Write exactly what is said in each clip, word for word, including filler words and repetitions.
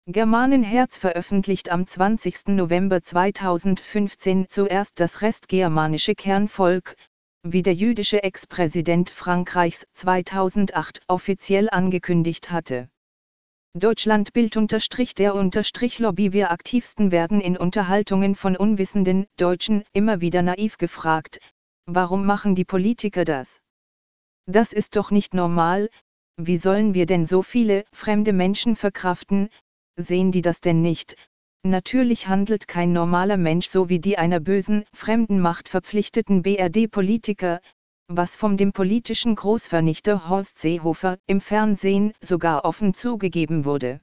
Germanenherz veröffentlicht am zwanzigsten November zweitausendfünfzehn zuerst das restgermanische Kernvolk, wie der jüdische Ex-Präsident Frankreichs zweitausendacht offiziell angekündigt hatte. Deutschland Bild unterstrich der unterstrich Lobby. Wir Aktivsten werden in Unterhaltungen von unwissenden Deutschen immer wieder naiv gefragt, warum machen die Politiker das? Das ist doch nicht normal, wie sollen wir denn so viele fremde Menschen verkraften? Sehen die das denn nicht? Natürlich handelt kein normaler Mensch so wie die einer bösen, fremden Macht verpflichteten B R D-Politiker, was vom dem politischen Großvernichter Horst Seehofer im Fernsehen sogar offen zugegeben wurde.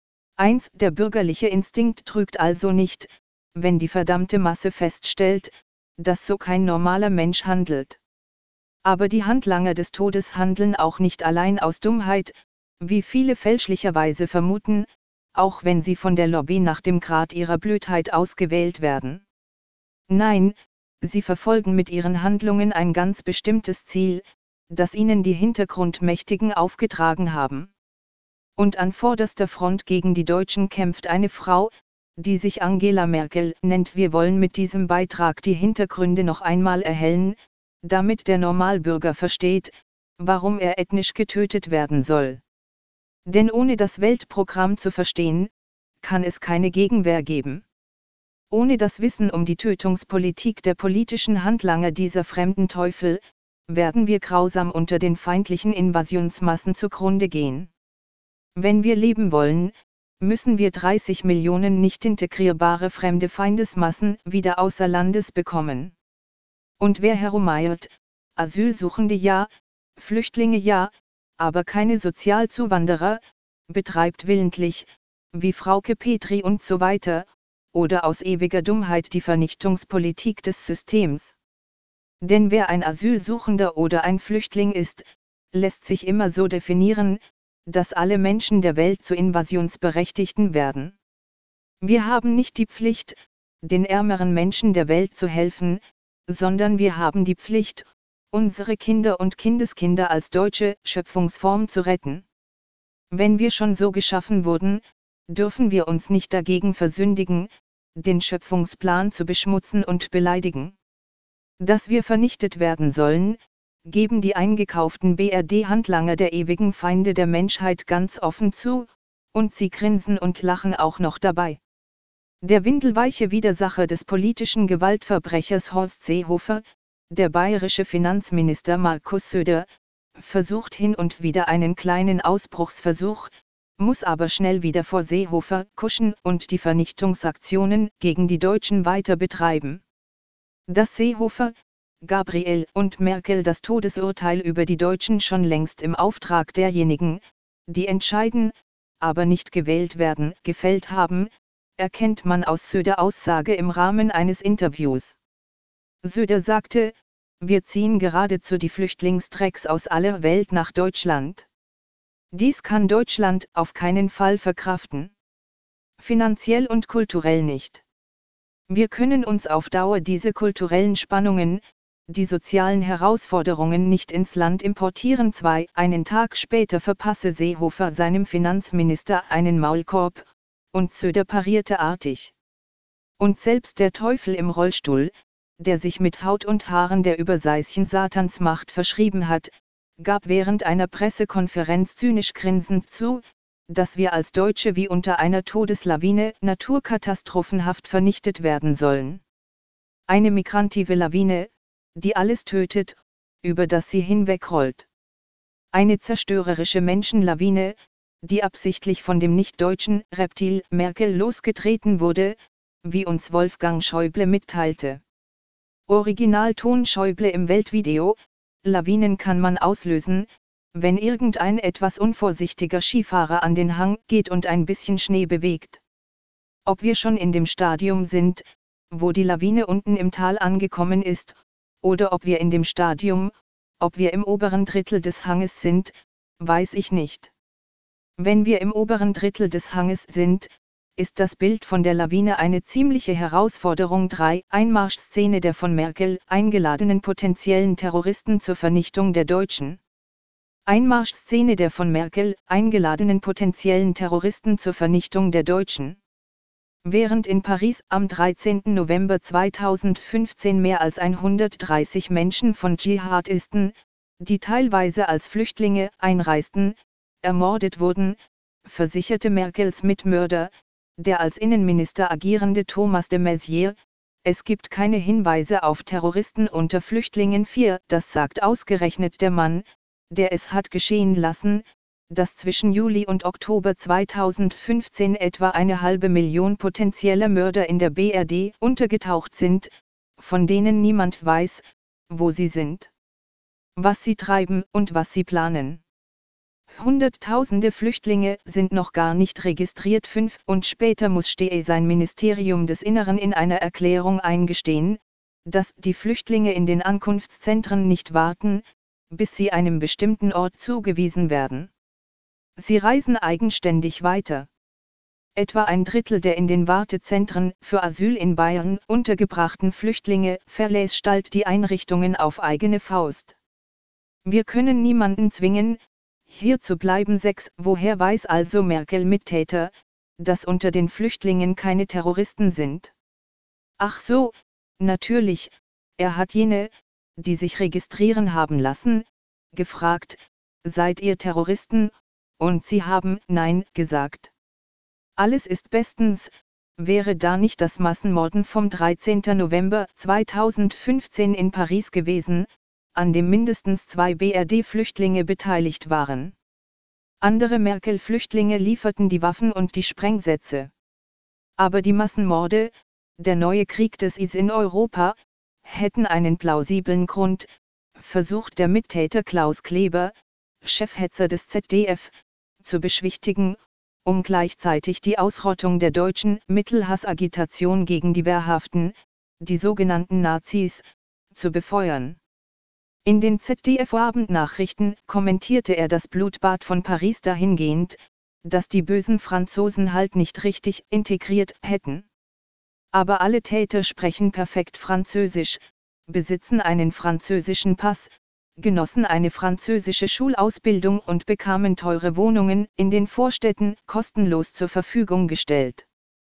eins Der bürgerliche Instinkt trügt also nicht, wenn die verdammte Masse feststellt, dass so kein normaler Mensch handelt. Aber die Handlanger des Todes handeln auch nicht allein aus Dummheit, wie viele fälschlicherweise vermuten, auch wenn sie von der Lobby nach dem Grad ihrer Blödheit ausgewählt werden. Nein, sie verfolgen mit ihren Handlungen ein ganz bestimmtes Ziel, das ihnen die Hintergrundmächtigen aufgetragen haben. Und an vorderster Front gegen die Deutschen kämpft eine Frau, die sich Angela Merkel nennt. Wir wollen mit diesem Beitrag die Hintergründe noch einmal erhellen, damit der Normalbürger versteht, warum er ethnisch getötet werden soll. Denn ohne das Weltprogramm zu verstehen, kann es keine Gegenwehr geben. Ohne das Wissen um die Tötungspolitik der politischen Handlanger dieser fremden Teufel, werden wir grausam unter den feindlichen Invasionsmassen zugrunde gehen. Wenn wir leben wollen, müssen wir dreißig Millionen nicht integrierbare fremde Feindesmassen wieder außer Landes bekommen. Und wer herumeiert, Asylsuchende ja, Flüchtlinge ja, aber keine Sozialzuwanderer, betreibt willentlich, wie Frauke Petri und so weiter, oder aus ewiger Dummheit die Vernichtungspolitik des Systems. Denn wer ein Asylsuchender oder ein Flüchtling ist, lässt sich immer so definieren, dass alle Menschen der Welt zu Invasionsberechtigten werden. Wir haben nicht die Pflicht, den ärmeren Menschen der Welt zu helfen, sondern wir haben die Pflicht, unsere Kinder und Kindeskinder als deutsche Schöpfungsform zu retten. Wenn wir schon so geschaffen wurden, dürfen wir uns nicht dagegen versündigen, den Schöpfungsplan zu beschmutzen und beleidigen. Dass wir vernichtet werden sollen, geben die eingekauften B R D-Handlanger der ewigen Feinde der Menschheit ganz offen zu, und sie grinsen und lachen auch noch dabei. Der windelweiche Widersacher des politischen Gewaltverbrechers Horst Seehofer, der bayerische Finanzminister Markus Söder, versucht hin und wieder einen kleinen Ausbruchsversuch, muss aber schnell wieder vor Seehofer kuschen und die Vernichtungsaktionen gegen die Deutschen weiter betreiben. Dass Seehofer, Gabriel und Merkel das Todesurteil über die Deutschen schon längst im Auftrag derjenigen, die entscheiden, aber nicht gewählt werden, gefällt haben, erkennt man aus Söder Aussage im Rahmen eines Interviews. Söder sagte, wir ziehen geradezu die Flüchtlingstrecks aus aller Welt nach Deutschland. Dies kann Deutschland auf keinen Fall verkraften. Finanziell und kulturell nicht. Wir können uns auf Dauer diese kulturellen Spannungen, die sozialen Herausforderungen nicht ins Land importieren. zwei Einen Tag später verpasse Seehofer seinem Finanzminister einen Maulkorb, und Söder parierte artig. Und selbst der Teufel im Rollstuhl, der sich mit Haut und Haaren der Überseischen Satansmacht verschrieben hat, gab während einer Pressekonferenz zynisch grinsend zu, dass wir als Deutsche wie unter einer Todeslawine naturkatastrophenhaft vernichtet werden sollen. Eine migrantive Lawine, die alles tötet, über das sie hinwegrollt. Eine zerstörerische Menschenlawine, die absichtlich von dem nicht-deutschen Reptil Merkel losgetreten wurde, wie uns Wolfgang Schäuble mitteilte. Originalton Schäuble im Weltvideo: Lawinen kann man auslösen, wenn irgendein etwas unvorsichtiger Skifahrer an den Hang geht und ein bisschen Schnee bewegt. Ob wir schon in dem Stadium sind, wo die Lawine unten im Tal angekommen ist, oder ob wir in dem Stadium, ob wir im oberen Drittel des Hanges sind, weiß ich nicht. Wenn wir im oberen Drittel des Hanges sind, ist das Bild von der Lawine eine ziemliche Herausforderung. drei Einmarschszene der von Merkel eingeladenen potenziellen Terroristen zur Vernichtung der Deutschen. Einmarschszene der von Merkel eingeladenen potenziellen Terroristen zur Vernichtung der Deutschen. Während in Paris am dreizehnten November zweitausendfünfzehn mehr als hundertdreißig Menschen von Dschihadisten, die teilweise als Flüchtlinge einreisten, ermordet wurden, versicherte Merkels Mitmörder, der als Innenminister agierende Thomas de Maizière, es gibt keine Hinweise auf Terroristen unter Flüchtlingen. vier Das sagt ausgerechnet der Mann, der es hat geschehen lassen, dass zwischen Juli und Oktober zweitausendfünfzehn etwa eine halbe Million potenzieller Mörder in der B R D untergetaucht sind, von denen niemand weiß, wo sie sind, was sie treiben und was sie planen. Hunderttausende Flüchtlinge sind noch gar nicht registriert. fünf Und später muss Stehe sein Ministerium des Inneren in einer Erklärung eingestehen, dass die Flüchtlinge in den Ankunftszentren nicht warten, bis sie einem bestimmten Ort zugewiesen werden. Sie reisen eigenständig weiter. Etwa ein Drittel der in den Wartezentren für Asyl in Bayern untergebrachten Flüchtlinge verlässt bald die Einrichtungen auf eigene Faust. Wir können niemanden zwingen, hier zu bleiben. sechs Woher weiß also Merkel Mittäter, dass unter den Flüchtlingen keine Terroristen sind? Ach so, natürlich, er hat jene, die sich registrieren haben lassen, gefragt, seid ihr Terroristen? Und sie haben Nein gesagt. Alles ist bestens, wäre da nicht das Massenmorden vom dreizehnten November zweitausendfünfzehn in Paris gewesen, an dem mindestens zwei B R D-Flüchtlinge beteiligt waren. Andere Merkel-Flüchtlinge lieferten die Waffen und die Sprengsätze. Aber die Massenmorde, der neue Krieg des I S in Europa, hätten einen plausiblen Grund, versucht der Mittäter Klaus Kleber, Chefhetzer des Z D F, zu beschwichtigen, um gleichzeitig die Ausrottung der Deutschen Mittelhassagitation gegen die Wehrhaften, die sogenannten Nazis, zu befeuern. In den Z D F-Abendnachrichten kommentierte er das Blutbad von Paris dahingehend, dass die bösen Franzosen halt nicht richtig integriert hätten. Aber alle Täter sprechen perfekt Französisch, besitzen einen französischen Pass, genossen eine französische Schulausbildung und bekamen teure Wohnungen in den Vorstädten kostenlos zur Verfügung gestellt.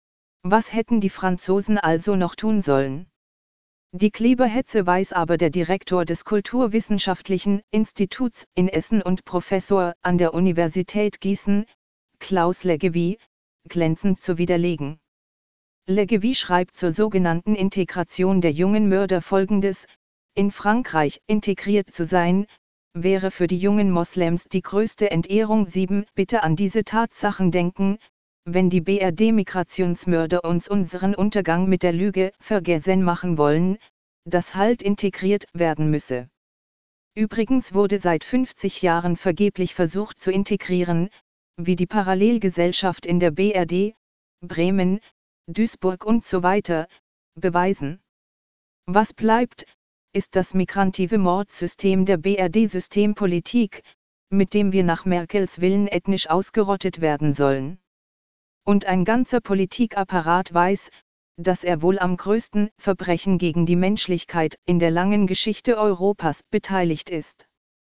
Was hätten die Franzosen also noch tun sollen? Die Kleberhetze weiß aber der Direktor des Kulturwissenschaftlichen Instituts in Essen und Professor an der Universität Gießen, Klaus Leggevi, glänzend zu widerlegen. Leggevi schreibt zur sogenannten Integration der jungen Mörder Folgendes: In Frankreich integriert zu sein, wäre für die jungen Moslems die größte Entehrung. sieben Bitte an diese Tatsachen denken, wenn die B R D-Migrationsmörder uns unseren Untergang mit der Lüge vergessen machen wollen, dass halt integriert werden müsse. Übrigens wurde seit fünfzig Jahren vergeblich versucht zu integrieren, wie die Parallelgesellschaft in der B R D, Bremen, Duisburg und so weiter, beweisen. Was bleibt, ist das migrantive Mordsystem der B R D-Systempolitik, mit dem wir nach Merkels Willen ethnisch ausgerottet werden sollen. Und ein ganzer Politikapparat weiß, dass er wohl am größten Verbrechen gegen die Menschlichkeit in der langen Geschichte Europas beteiligt ist.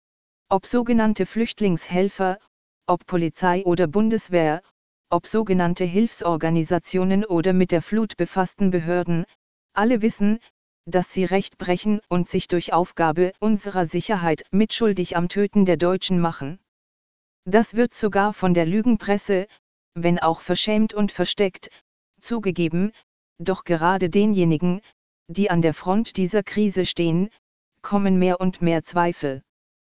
Ob sogenannte Flüchtlingshelfer, ob Polizei oder Bundeswehr, ob sogenannte Hilfsorganisationen oder mit der Flut befassten Behörden, alle wissen, dass sie Recht brechen und sich durch Aufgabe unserer Sicherheit mitschuldig am Töten der Deutschen machen. Das wird sogar von der Lügenpresse, wenn auch verschämt und versteckt, zugegeben, doch gerade denjenigen, die an der Front dieser Krise stehen, kommen mehr und mehr Zweifel.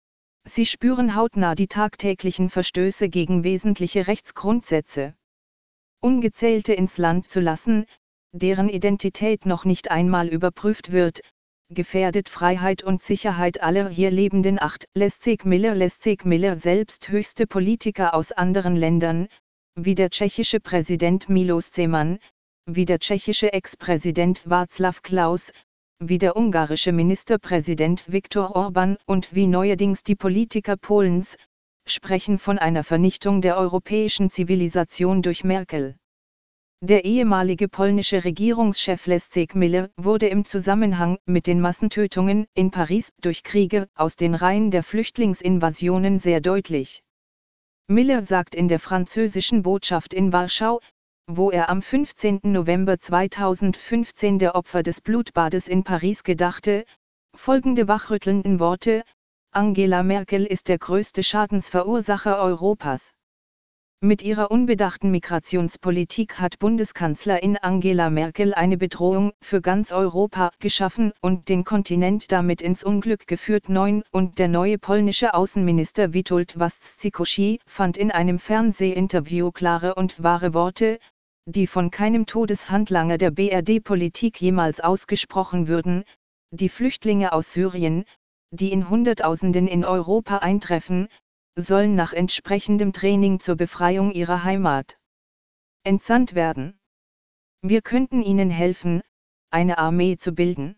Sie spüren hautnah die tagtäglichen Verstöße gegen wesentliche Rechtsgrundsätze. Ungezählte ins Land zu lassen, deren Identität noch nicht einmal überprüft wird, gefährdet Freiheit und Sicherheit aller hier Lebenden. acht Leszek Miller Leszek Miller selbst höchste Politiker aus anderen Ländern, wie der tschechische Präsident Miloš Zeman, wie der tschechische Ex-Präsident Václav Klaus, wie der ungarische Ministerpräsident Viktor Orbán und wie neuerdings die Politiker Polens, sprechen von einer Vernichtung der europäischen Zivilisation durch Merkel. Der ehemalige polnische Regierungschef Leszek Miller wurde im Zusammenhang mit den Massentötungen in Paris durch Kriege aus den Reihen der Flüchtlingsinvasionen sehr deutlich. Miller sagt in der französischen Botschaft in Warschau, wo er am fünfzehnten November zweitausendfünfzehn der Opfer des Blutbades in Paris gedachte, folgende wachrüttelnden Worte: Angela Merkel ist der größte Schadensverursacher Europas. Mit ihrer unbedachten Migrationspolitik hat Bundeskanzlerin Angela Merkel eine Bedrohung für ganz Europa geschaffen und den Kontinent damit ins Unglück geführt. neun Und der neue polnische Außenminister Witold Waszczykowski fand in einem Fernsehinterview klare und wahre Worte, die von keinem Todeshandlanger der B R D-Politik jemals ausgesprochen würden: Die Flüchtlinge aus Syrien, die in Hunderttausenden in Europa eintreffen, sollen nach entsprechendem Training zur Befreiung ihrer Heimat entsandt werden. Wir könnten ihnen helfen, eine Armee zu bilden.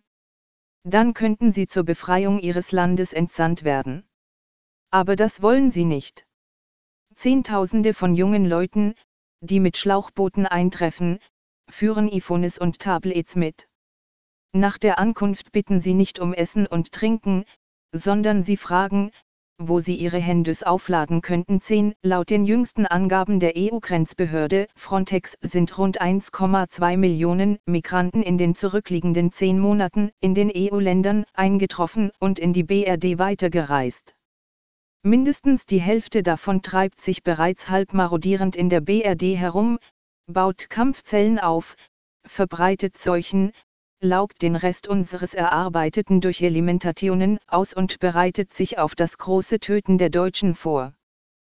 Dann könnten sie zur Befreiung ihres Landes entsandt werden. Aber das wollen sie nicht. Zehntausende von jungen Leuten, die mit Schlauchbooten eintreffen, führen iPhones und Tablets mit. Nach der Ankunft bitten sie nicht um Essen und Trinken, sondern sie fragen, wo sie ihre Handys aufladen könnten. zehn Laut den jüngsten Angaben der E U-Grenzbehörde Frontex sind rund eins Komma zwei Millionen Migranten in den zurückliegenden zehn Monaten in den E U-Ländern eingetroffen und in die B R D weitergereist. Mindestens die Hälfte davon treibt sich bereits halb marodierend in der B R D herum, baut Kampfzellen auf, verbreitet Seuchen, laugt den Rest unseres Erarbeiteten durch Elimentationen aus und bereitet sich auf das große Töten der Deutschen vor.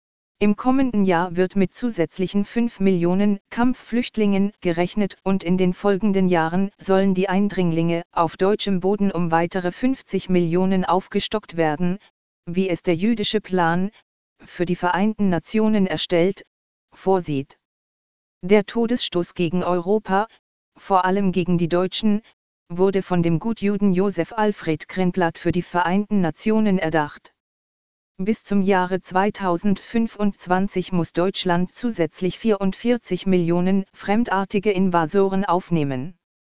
Im kommenden Jahr wird mit zusätzlichen fünf Millionen Kampfflüchtlingen gerechnet und in den folgenden Jahren sollen die Eindringlinge auf deutschem Boden um weitere fünfzig Millionen aufgestockt werden, wie es der jüdische Plan, für die Vereinten Nationen erstellt, vorsieht. Der Todesstoß gegen Europa, vor allem gegen die Deutschen, wurde von dem Gutjuden Josef Alfred Krenplat für die Vereinten Nationen erdacht. Bis zum Jahre zweitausendfünfundzwanzig muss Deutschland zusätzlich vierundvierzig Millionen fremdartige Invasoren aufnehmen.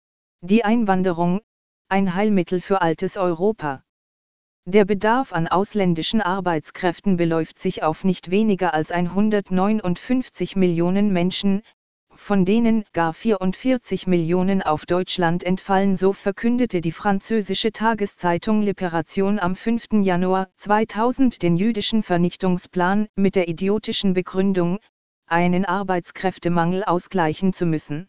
Die Einwanderung, ein Heilmittel für altes Europa. Der Bedarf an ausländischen Arbeitskräften beläuft sich auf nicht weniger als hundertneunundfünfzig Millionen Menschen, von denen gar vierundvierzig Millionen auf Deutschland entfallen, so verkündete die französische Tageszeitung Libération am fünften Januar zweitausend den jüdischen Vernichtungsplan mit der idiotischen Begründung, einen Arbeitskräftemangel ausgleichen zu müssen.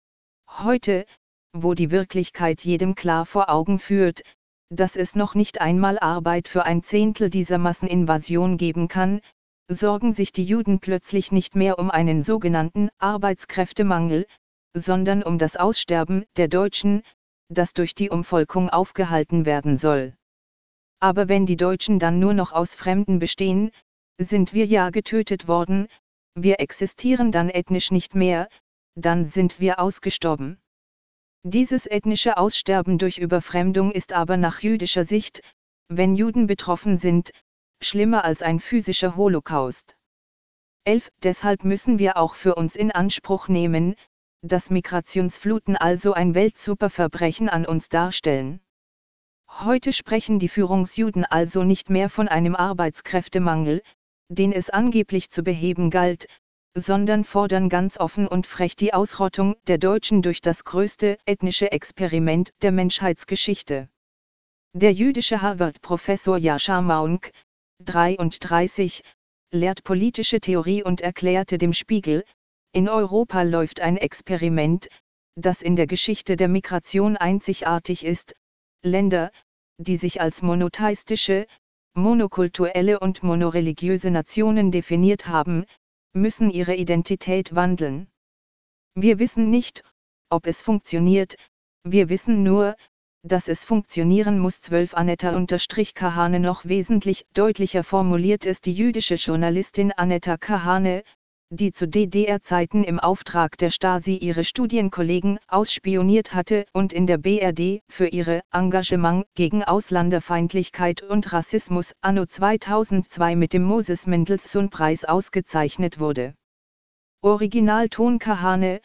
Heute, wo die Wirklichkeit jedem klar vor Augen führt, dass es noch nicht einmal Arbeit für ein Zehntel dieser Masseninvasion geben kann, sorgen sich die Juden plötzlich nicht mehr um einen sogenannten Arbeitskräftemangel, sondern um das Aussterben der Deutschen, das durch die Umvolkung aufgehalten werden soll. Aber wenn die Deutschen dann nur noch aus Fremden bestehen, sind wir ja getötet worden, wir existieren dann ethnisch nicht mehr, dann sind wir ausgestorben. Dieses ethnische Aussterben durch Überfremdung ist aber nach jüdischer Sicht, wenn Juden betroffen sind, schlimmer als ein physischer Holocaust. elf Deshalb müssen wir auch für uns in Anspruch nehmen, dass Migrationsfluten also ein Weltsuperverbrechen an uns darstellen. Heute sprechen die Führungsjuden also nicht mehr von einem Arbeitskräftemangel, den es angeblich zu beheben galt, sondern fordern ganz offen und frech die Ausrottung der Deutschen durch das größte ethnische Experiment der Menschheitsgeschichte. Der jüdische Harvard-Professor Yascha Mounk, dreiunddreißig, lehrt politische Theorie und erklärte dem Spiegel, in Europa läuft ein Experiment, das in der Geschichte der Migration einzigartig ist. Länder, die sich als monotheistische, monokulturelle und monoreligiöse Nationen definiert haben, müssen ihre Identität wandeln. Wir wissen nicht, ob es funktioniert, wir wissen nur, dass es funktionieren muss. zwölf Anetta-Kahane Noch wesentlich deutlicher formuliert es die jüdische Journalistin Anetta Kahane, die zu D D R-Zeiten im Auftrag der Stasi ihre Studienkollegen ausspioniert hatte und in der B R D für ihr Engagement gegen Ausländerfeindlichkeit und Rassismus anno zweitausendzwei mit dem Moses Mendelssohn-Preis ausgezeichnet wurde. Originalton Kahane,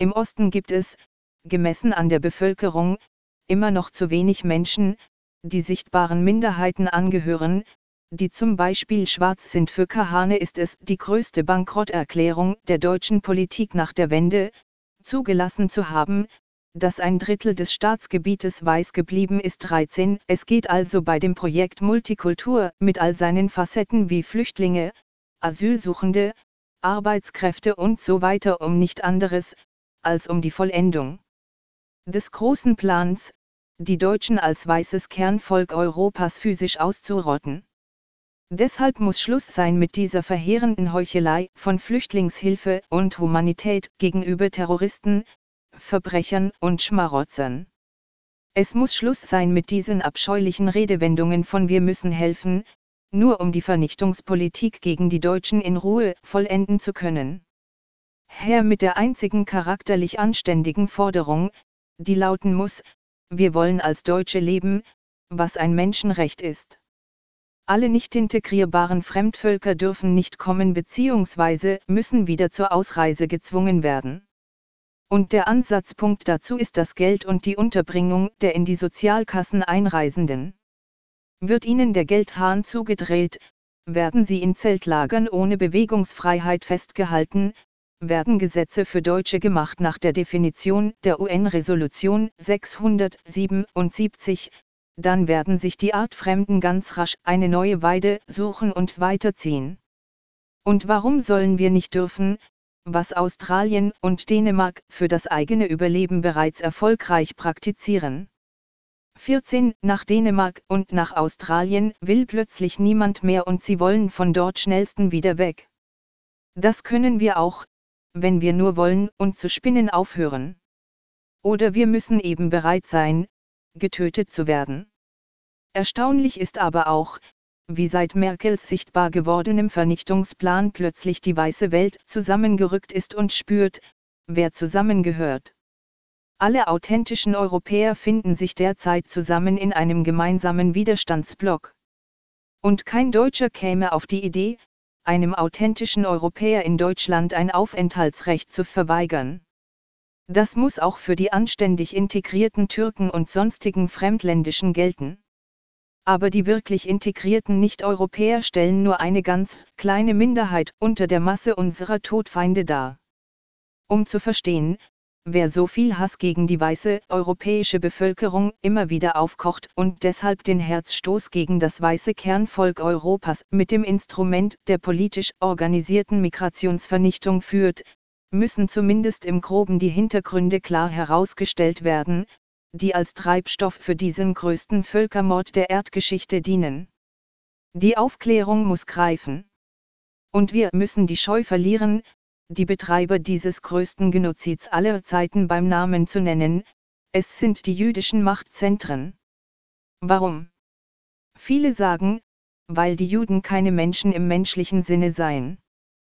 Im Osten gibt es, gemessen an der Bevölkerung, immer noch zu wenig Menschen, die sichtbaren Minderheiten angehören, die zum Beispiel schwarz sind. Für Kahane ist es die größte Bankrotterklärung der deutschen Politik nach der Wende, zugelassen zu haben, dass ein Drittel des Staatsgebietes weiß geblieben ist. dreizehn Es geht also bei dem Projekt Multikultur mit all seinen Facetten wie Flüchtlinge, Asylsuchende, Arbeitskräfte und so weiter um nicht anderes, als um die Vollendung des großen Plans, die Deutschen als weißes Kernvolk Europas physisch auszurotten. Deshalb muss Schluss sein mit dieser verheerenden Heuchelei von Flüchtlingshilfe und Humanität gegenüber Terroristen, Verbrechern und Schmarotzern. Es muss Schluss sein mit diesen abscheulichen Redewendungen von wir müssen helfen, nur um die Vernichtungspolitik gegen die Deutschen in Ruhe vollenden zu können. Her mit der einzigen charakterlich anständigen Forderung, die lauten muss, wir wollen als Deutsche leben, was ein Menschenrecht ist. Alle nicht integrierbaren Fremdvölker dürfen nicht kommen bzw. müssen wieder zur Ausreise gezwungen werden. Und der Ansatzpunkt dazu ist das Geld und die Unterbringung der in die Sozialkassen Einreisenden. Wird ihnen der Geldhahn zugedreht, werden sie in Zeltlagern ohne Bewegungsfreiheit festgehalten, werden Gesetze für Deutsche gemacht nach der Definition der U N-Resolution sechshundertsiebenundsiebzig, dann werden sich die Artfremden ganz rasch eine neue Weide suchen und weiterziehen. Und warum sollen wir nicht dürfen, was Australien und Dänemark für das eigene Überleben bereits erfolgreich praktizieren? vierzehn Nach Dänemark und nach Australien will plötzlich niemand mehr und sie wollen von dort schnellsten wieder weg. Das können wir auch, wenn wir nur wollen und zu spinnen aufhören. Oder wir müssen eben bereit sein, getötet zu werden. Erstaunlich ist aber auch, wie seit Merkels sichtbar gewordenem Vernichtungsplan plötzlich die weiße Welt zusammengerückt ist und spürt, wer zusammengehört. Alle authentischen Europäer finden sich derzeit zusammen in einem gemeinsamen Widerstandsblock. Und kein Deutscher käme auf die Idee, einem authentischen Europäer in Deutschland ein Aufenthaltsrecht zu verweigern. Das muss auch für die anständig integrierten Türken und sonstigen Fremdländischen gelten. Aber die wirklich integrierten Nicht-Europäer stellen nur eine ganz kleine Minderheit unter der Masse unserer Todfeinde dar. Um zu verstehen, wer so viel Hass gegen die weiße europäische Bevölkerung immer wieder aufkocht und deshalb den Herzstoß gegen das weiße Kernvolk Europas mit dem Instrument der politisch organisierten Migrationsvernichtung führt, müssen zumindest im Groben die Hintergründe klar herausgestellt werden, die als Treibstoff für diesen größten Völkermord der Erdgeschichte dienen. Die Aufklärung muss greifen. Und wir müssen die Scheu verlieren, die Betreiber dieses größten Genozids aller Zeiten beim Namen zu nennen, es sind die jüdischen Machtzentren. Warum? Viele sagen, weil die Juden keine Menschen im menschlichen Sinne seien.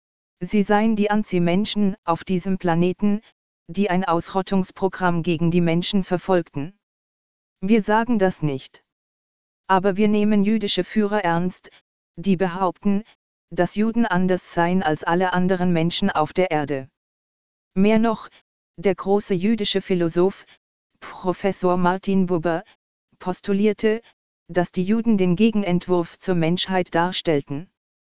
Sie seien die Anti-Menschen auf diesem Planeten, die ein Ausrottungsprogramm gegen die Menschen verfolgten. Wir sagen das nicht. Aber wir nehmen jüdische Führer ernst, die behaupten, dass Juden anders seien als alle anderen Menschen auf der Erde. Mehr noch, der große jüdische Philosoph, Professor Martin Buber, postulierte, dass die Juden den Gegenentwurf zur Menschheit darstellten.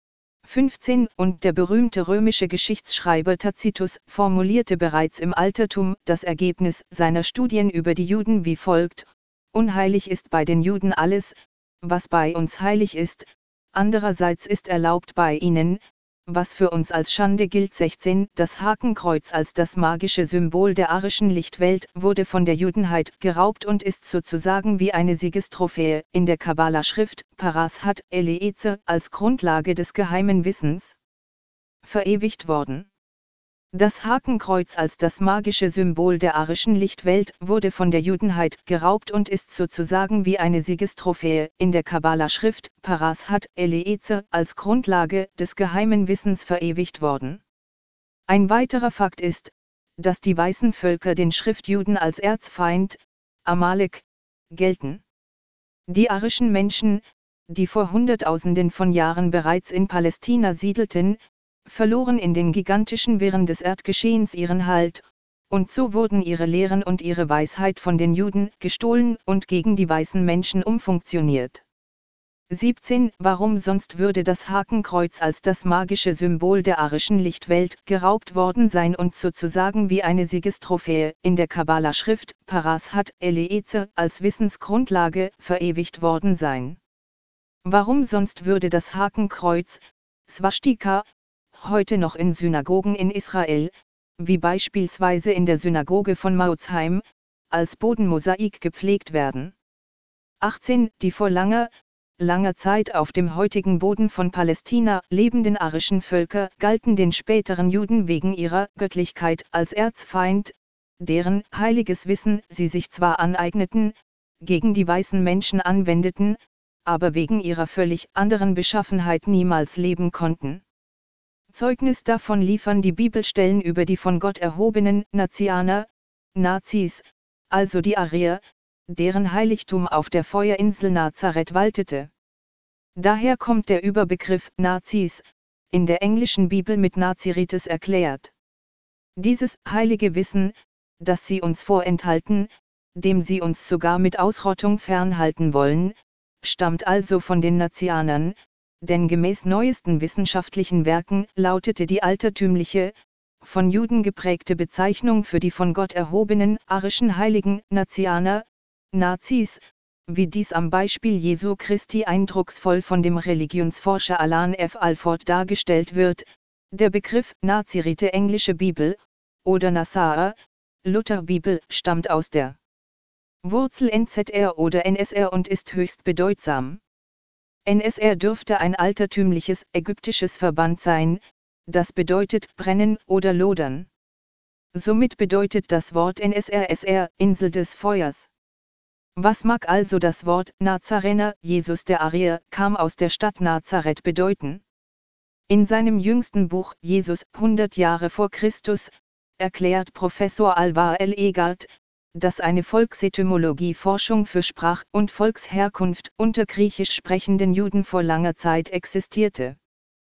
fünfzehn Und der berühmte römische Geschichtsschreiber Tacitus formulierte bereits im Altertum das Ergebnis seiner Studien über die Juden wie folgt: Unheilig ist bei den Juden alles, was bei uns heilig ist, andererseits ist erlaubt bei ihnen, was für uns als Schande gilt. sechzehn Das Hakenkreuz als das magische Symbol der arischen Lichtwelt wurde von der Judenheit geraubt und ist sozusagen wie eine Siegestrophäe in der Kabbala-Schrift Parashat Eliezer als Grundlage des geheimen Wissens verewigt worden. Das Hakenkreuz als das magische Symbol der arischen Lichtwelt wurde von der Judenheit geraubt und ist sozusagen wie eine Siegestrophäe in der Kabbala-Schrift Parashat Eliezer als Grundlage des geheimen Wissens verewigt worden. Ein weiterer Fakt ist, dass die weißen Völker den Schriftjuden als Erzfeind, Amalek, gelten. Die arischen Menschen, die vor Hunderttausenden von Jahren bereits in Palästina siedelten, verloren in den gigantischen Wirren des Erdgeschehens ihren Halt, Und so wurden ihre Lehren und ihre Weisheit von den Juden gestohlen und gegen die weißen Menschen umfunktioniert. siebzehn Warum sonst würde das Hakenkreuz als das magische Symbol der arischen Lichtwelt geraubt worden sein und sozusagen wie eine Siegestrophäe in der Kabbala-Schrift Parashat Eliezer als Wissensgrundlage verewigt worden sein? Warum sonst würde das Hakenkreuz, Swastika, heute noch in Synagogen in Israel, wie beispielsweise in der Synagoge von Mautzheim, als Bodenmosaik gepflegt werden? achtzehn Die vor langer, langer Zeit auf dem heutigen Boden von Palästina lebenden arischen Völker galten den späteren Juden wegen ihrer Göttlichkeit als Erzfeind, deren heiliges Wissen sie sich zwar aneigneten, gegen die weißen Menschen anwendeten, aber wegen ihrer völlig anderen Beschaffenheit niemals leben konnten. Zeugnis davon liefern die Bibelstellen über die von Gott erhobenen Nazianer, Nazis, also die Arier, deren Heiligtum auf der Feuerinsel Nazareth waltete. Daher kommt der Überbegriff Nazis, in der englischen Bibel mit Nazirites erklärt. Dieses heilige Wissen, das sie uns vorenthalten, dem sie uns sogar mit Ausrottung fernhalten wollen, stammt also von den Nazianern, denn gemäß neuesten wissenschaftlichen Werken lautete die altertümliche, von Juden geprägte Bezeichnung für die von Gott erhobenen arischen Heiligen Nazianer, Nazis, wie dies am Beispiel Jesu Christi eindrucksvoll von dem Religionsforscher Alan F. Alford dargestellt wird. Der Begriff Nazirite englische Bibel oder Nassara, Lutherbibel stammt aus der Wurzel N Z R oder N S R und ist höchst bedeutsam. N S R dürfte ein altertümliches ägyptisches Verband sein, das bedeutet brennen oder lodern. Somit bedeutet das Wort N S R S R Insel des Feuers. Was mag also das Wort Nazarener, Jesus der Arier, kam aus der Stadt Nazareth bedeuten? In seinem jüngsten Buch Jesus hundert Jahre vor Christus erklärt Professor Alvar L. Egart, dass eine Volksetymologie-Forschung für Sprach- und Volksherkunft unter griechisch sprechenden Juden vor langer Zeit existierte.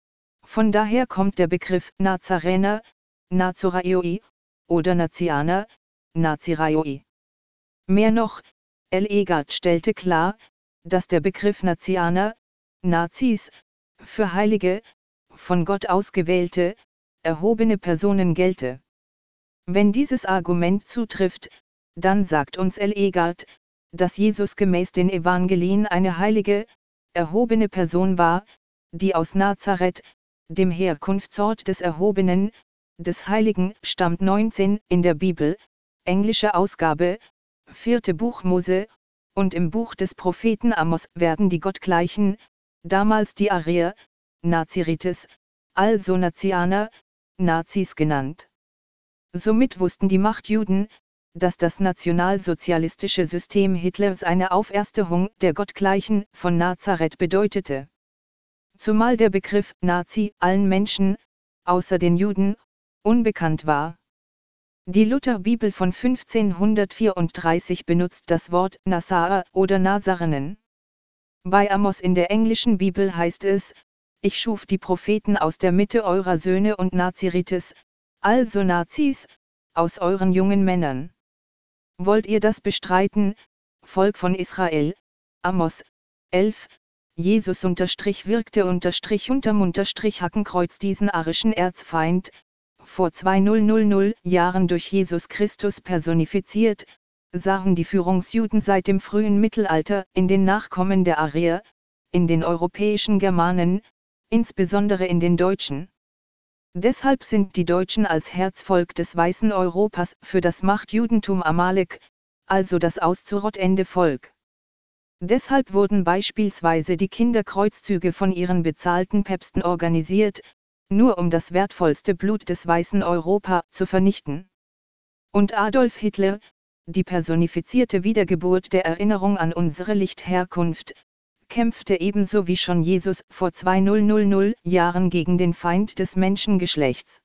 Von daher kommt der Begriff Nazarener, Nazoraioi, oder Nazianer, Naziraioi. Mehr noch, L. Egart stellte klar, dass der Begriff Nazianer, Nazis, für heilige, von Gott ausgewählte, erhobene Personen gelte. Wenn dieses Argument zutrifft, dann sagt uns L. Egart, dass Jesus gemäß den Evangelien eine heilige, erhobene Person war, die aus Nazareth, dem Herkunftsort des Erhobenen, des Heiligen, stammt. neunzehn in der Bibel, englische Ausgabe, vierte Buch Mose, und im Buch des Propheten Amos werden die Gottgleichen, damals die Arier, Nazirites, also Nazianer, Nazis genannt. Somit wussten die Machtjuden, dass das nationalsozialistische System Hitlers eine Auferstehung der Gottgleichen von Nazareth bedeutete. Zumal der Begriff Nazi allen Menschen, außer den Juden, unbekannt war. Die Lutherbibel von fünfzehnhundertvierunddreißig benutzt das Wort Nassara oder Nazarenen. Bei Amos in der englischen Bibel heißt es: Ich schuf die Propheten aus der Mitte eurer Söhne und Nazirites, also Nazis, aus euren jungen Männern. Wollt ihr das bestreiten, Volk von Israel? Amos elf. Jesus unterstrich wirkte unterstrich unterm unterstrich Hakenkreuz diesen arischen Erzfeind, vor zweitausend Jahren durch Jesus Christus personifiziert, sahen die Führungsjuden seit dem frühen Mittelalter in den Nachkommen der Arier, in den europäischen Germanen, insbesondere in den Deutschen. Deshalb sind die Deutschen als Herzvolk des weißen Europas für das Machtjudentum Amalek, also das auszurottende Volk. Deshalb wurden beispielsweise die Kinderkreuzzüge von ihren bezahlten Päpsten organisiert, nur um das wertvollste Blut des weißen Europa zu vernichten. Und Adolf Hitler, die personifizierte Wiedergeburt der Erinnerung an unsere Lichtherkunft, kämpfte ebenso wie schon Jesus vor zweitausend Jahren gegen den Feind des Menschengeschlechts.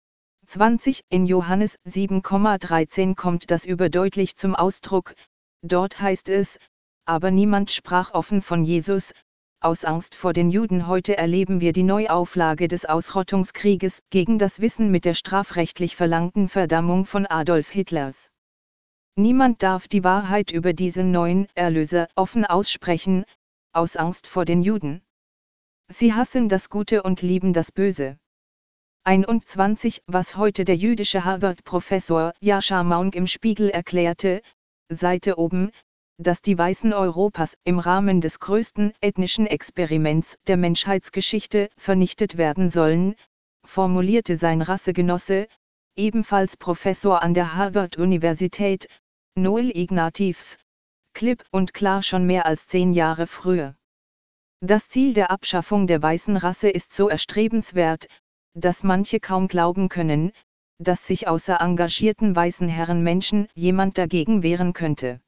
zwanzig In Johannes sieben dreizehn kommt das überdeutlich zum Ausdruck, dort heißt es: Aber niemand sprach offen von Jesus, aus Angst vor den Juden. Heute erleben wir die Neuauflage des Ausrottungskrieges gegen das Wissen mit der strafrechtlich verlangten Verdammung von Adolf Hitlers. Niemand darf die Wahrheit über diesen neuen Erlöser offen aussprechen, aus Angst vor den Juden. Sie hassen das Gute und lieben das Böse. einundzwanzig Was heute der jüdische Harvard-Professor Yascha Mounk im Spiegel erklärte, Seite oben, dass die Weißen Europas im Rahmen des größten ethnischen Experiments der Menschheitsgeschichte vernichtet werden sollen, formulierte sein Rassegenosse, ebenfalls Professor an der Harvard-Universität, Noel Ignatieff, klipp und klar schon mehr als zehn Jahre früher. Das Ziel der Abschaffung der weißen Rasse ist so erstrebenswert, dass manche kaum glauben können, dass sich außer engagierten weißen Herren Menschen jemand dagegen wehren könnte.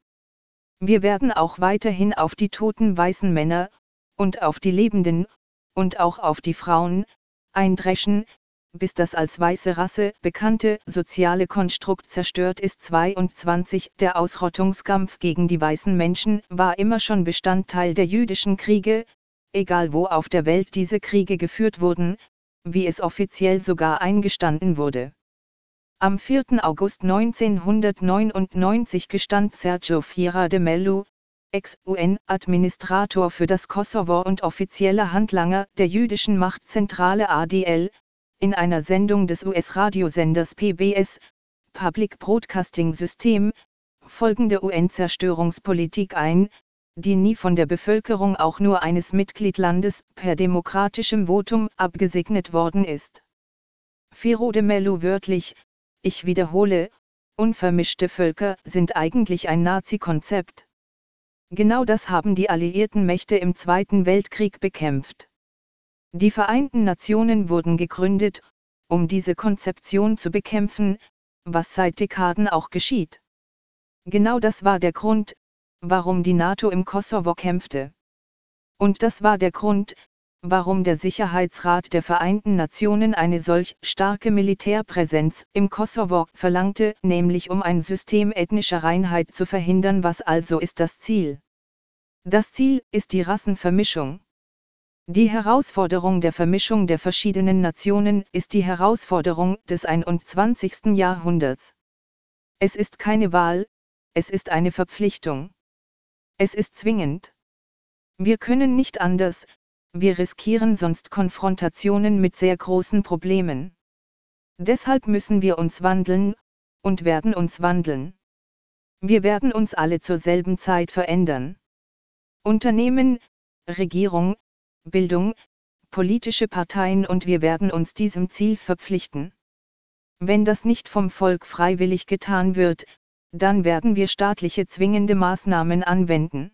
Wir werden auch weiterhin auf die toten weißen Männer, und auf die lebenden, und auch auf die Frauen, eindreschen, bis das als weiße Rasse bekannte soziale Konstrukt zerstört ist. zweiundzwanzig Der Ausrottungskampf gegen die weißen Menschen war immer schon Bestandteil der jüdischen Kriege, egal wo auf der Welt diese Kriege geführt wurden, wie es offiziell sogar eingestanden wurde. Am vierten August neunzehnhundertneunundneunzig gestand Sergio Fiera de Mello, Ex-U N-Administrator für das Kosovo und offizieller Handlanger der jüdischen Machtzentrale A D L, in einer Sendung des U S-Radiosenders P B S, Public Broadcasting System, folgende U N-Zerstörungspolitik ein, die nie von der Bevölkerung auch nur eines Mitgliedlandes per demokratischem Votum abgesegnet worden ist. Fiera de Mello wörtlich: Ich wiederhole, unvermischte Völker sind eigentlich ein Nazi-Konzept. Genau das haben die alliierten Mächte im Zweiten Weltkrieg bekämpft. Die Vereinten Nationen wurden gegründet, um diese Konzeption zu bekämpfen, was seit Dekaden auch geschieht. Genau das war der Grund, warum die NATO im Kosovo kämpfte. Und das war der Grund, warum der Sicherheitsrat der Vereinten Nationen eine solch starke Militärpräsenz im Kosovo verlangte, nämlich um ein System ethnischer Reinheit zu verhindern. Was also ist das Ziel? Das Ziel ist die Rassenvermischung. Die Herausforderung der Vermischung der verschiedenen Nationen ist die Herausforderung des einundzwanzigsten Jahrhunderts. Es ist keine Wahl, es ist eine Verpflichtung. Es ist zwingend. Wir können nicht anders, wir riskieren sonst Konfrontationen mit sehr großen Problemen. Deshalb müssen wir uns wandeln, und werden uns wandeln. Wir werden uns alle zur selben Zeit verändern. Unternehmen, Regierung, Bildung, politische Parteien, und wir werden uns diesem Ziel verpflichten. Wenn das nicht vom Volk freiwillig getan wird, dann werden wir staatliche zwingende Maßnahmen anwenden.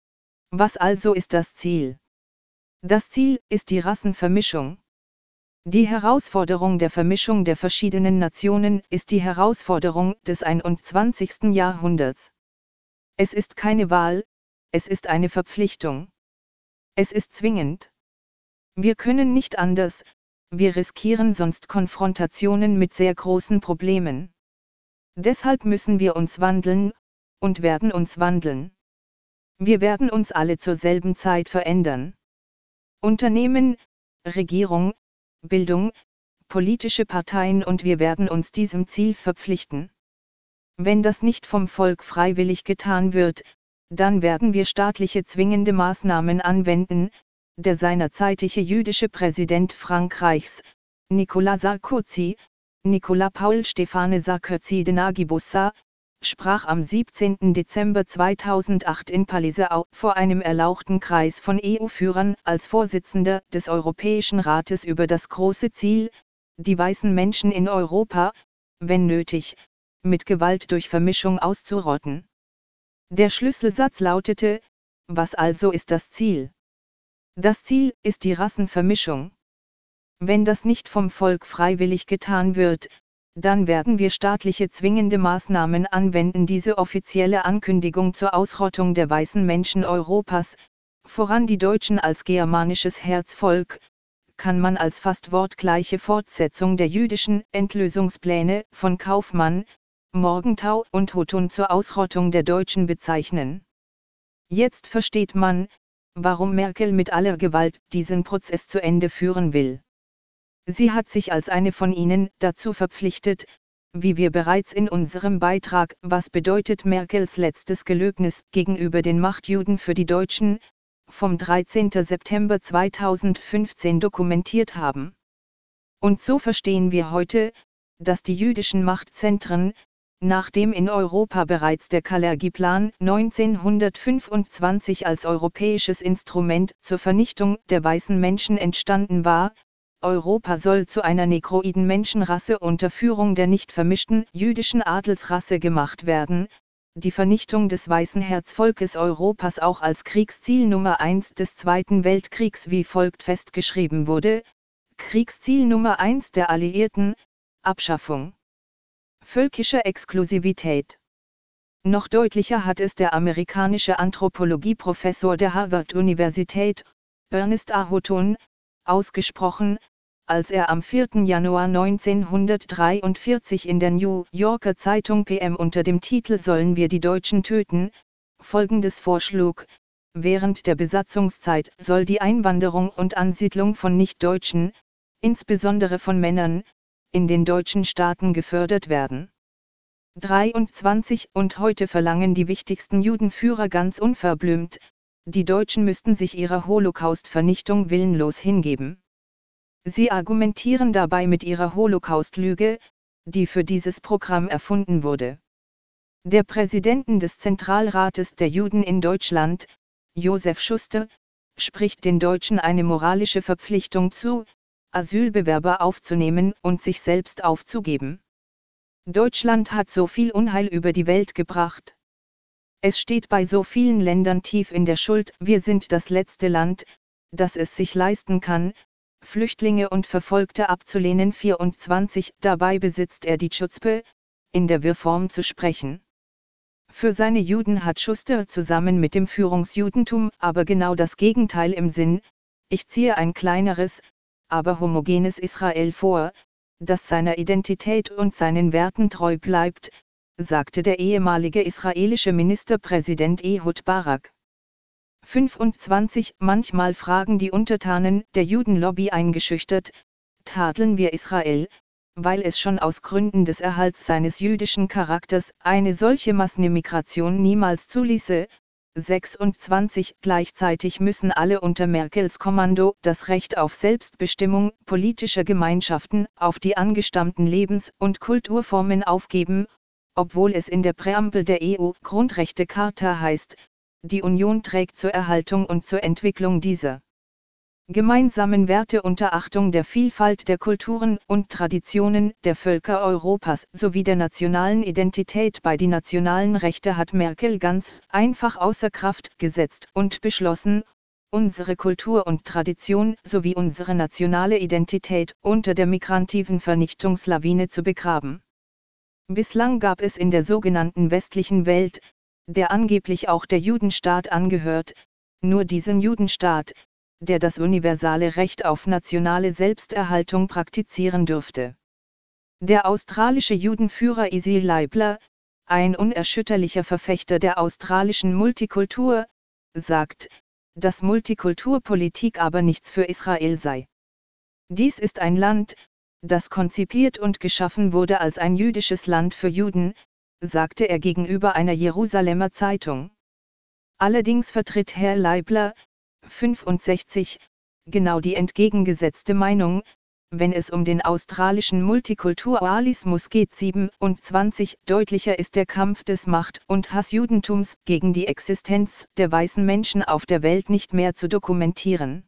Was also ist das Ziel? Das Ziel ist die Rassenvermischung. Die Herausforderung der Vermischung der verschiedenen Nationen ist die Herausforderung des einundzwanzigsten Jahrhunderts. Es ist keine Wahl, es ist eine Verpflichtung. Es ist zwingend. Wir können nicht anders, wir riskieren sonst Konfrontationen mit sehr großen Problemen. Deshalb müssen wir uns wandeln, und werden uns wandeln. Wir werden uns alle zur selben Zeit verändern. Unternehmen, Regierung, Bildung, politische Parteien, und wir werden uns diesem Ziel verpflichten. Wenn das nicht vom Volk freiwillig getan wird, dann werden wir staatliche zwingende Maßnahmen anwenden. Der seinerzeitige jüdische Präsident Frankreichs, Nicolas Sarkozy, Nicolas Paul Stéphane Sarkozy de Nagibussa, sprach am siebzehnten Dezember zweitausendacht in Palau vor einem erlauchten Kreis von E U-Führern als Vorsitzender des Europäischen Rates über das große Ziel, die weißen Menschen in Europa, wenn nötig, mit Gewalt durch Vermischung auszurotten. Der Schlüsselsatz lautete: Was also ist das Ziel? Das Ziel ist die Rassenvermischung. Wenn das nicht vom Volk freiwillig getan wird, dann werden wir staatliche zwingende Maßnahmen anwenden. Diese offizielle Ankündigung zur Ausrottung der weißen Menschen Europas, voran die Deutschen als germanisches Herzvolk, kann man als fast wortgleiche Fortsetzung der jüdischen Entlösungspläne von Kaufmann, Morgenthau und Houghton zur Ausrottung der Deutschen bezeichnen. Jetzt versteht man, warum Merkel mit aller Gewalt diesen Prozess zu Ende führen will. Sie hat sich als eine von ihnen dazu verpflichtet, wie wir bereits in unserem Beitrag Was bedeutet Merkels letztes Gelöbnis gegenüber den Machtjuden für die Deutschen, vom dreizehnten September zweitausendfünfzehn dokumentiert haben. Und so verstehen wir heute, dass die jüdischen Machtzentren, nachdem in Europa bereits der Kalergi-Plan neunzehnhundertfünfundzwanzig als europäisches Instrument zur Vernichtung der weißen Menschen entstanden war, Europa soll zu einer negroiden Menschenrasse unter Führung der nicht vermischten jüdischen Adelsrasse gemacht werden, die Vernichtung des weißen Herzvolkes Europas auch als Kriegsziel Nummer eins des Zweiten Weltkriegs wie folgt festgeschrieben wurde: Kriegsziel Nummer eins der Alliierten, Abschaffung völkischer Exklusivität. Noch deutlicher hat es der amerikanische Anthropologieprofessor der Harvard-Universität, Ernest A. Houghton, ausgesprochen, als er am vierten Januar neunzehnhundertdreiundvierzig in der New Yorker Zeitung P M unter dem Titel Sollen wir die Deutschen töten? Folgendes vorschlug: Während der Besatzungszeit soll die Einwanderung und Ansiedlung von Nichtdeutschen, insbesondere von Männern, in den deutschen Staaten gefördert werden. dreiundzwanzig Und heute verlangen die wichtigsten Judenführer ganz unverblümt, die Deutschen müssten sich ihrer Holocaust-Vernichtung willenlos hingeben. Sie argumentieren dabei mit ihrer Holocaust-Lüge, die für dieses Programm erfunden wurde. Der Präsidenten des Zentralrates der Juden in Deutschland, Josef Schuster, spricht den Deutschen eine moralische Verpflichtung zu, Asylbewerber aufzunehmen und sich selbst aufzugeben. Deutschland hat so viel Unheil über die Welt gebracht. Es steht bei so vielen Ländern tief in der Schuld. Wir sind das letzte Land, das es sich leisten kann, Flüchtlinge und Verfolgte abzulehnen. vierundzwanzig Dabei besitzt er die Chutzpe, in der Wir-Form zu sprechen. Für seine Juden hat Schuster zusammen mit dem Führungsjudentum aber genau das Gegenteil im Sinn: Ich ziehe ein kleineres, aber homogenes Israel vor, das seiner Identität und seinen Werten treu bleibt, sagte der ehemalige israelische Ministerpräsident Ehud Barak. fünfundzwanzig Manchmal fragen die Untertanen der Judenlobby eingeschüchtert: Tadeln wir Israel, weil es schon aus Gründen des Erhalts seines jüdischen Charakters eine solche Massenmigration niemals zuließe? sechsundzwanzig Gleichzeitig müssen alle unter Merkels Kommando das Recht auf Selbstbestimmung politischer Gemeinschaften, auf die angestammten Lebens- und Kulturformen aufgeben, obwohl es in der Präambel der E U-Grundrechtecharta heißt, die Union trägt zur Erhaltung und zur Entwicklung dieser gemeinsamen Werte unter Achtung der Vielfalt der Kulturen und Traditionen der Völker Europas sowie der nationalen Identität bei. Die nationalen Rechte hat Merkel ganz einfach außer Kraft gesetzt und beschlossen, unsere Kultur und Tradition sowie unsere nationale Identität unter der migrativen Vernichtungslawine zu begraben. Bislang gab es in der sogenannten westlichen Welt, der angeblich auch der Judenstaat angehört, nur diesen Judenstaat, der das universale Recht auf nationale Selbsterhaltung praktizieren dürfte. Der australische Judenführer Isi Leibler, ein unerschütterlicher Verfechter der australischen Multikultur, sagt, dass Multikulturpolitik aber nichts für Israel sei. Dies ist ein Land, das konzipiert und geschaffen wurde als ein jüdisches Land für Juden, sagte er gegenüber einer Jerusalemer Zeitung. Allerdings vertritt Herr Leibler, fünfundsechzig, genau die entgegengesetzte Meinung, wenn es um den australischen Multikulturalismus geht. siebenundzwanzig Deutlicher ist der Kampf des Macht- und Hassjudentums gegen die Existenz der weißen Menschen auf der Welt nicht mehr zu dokumentieren.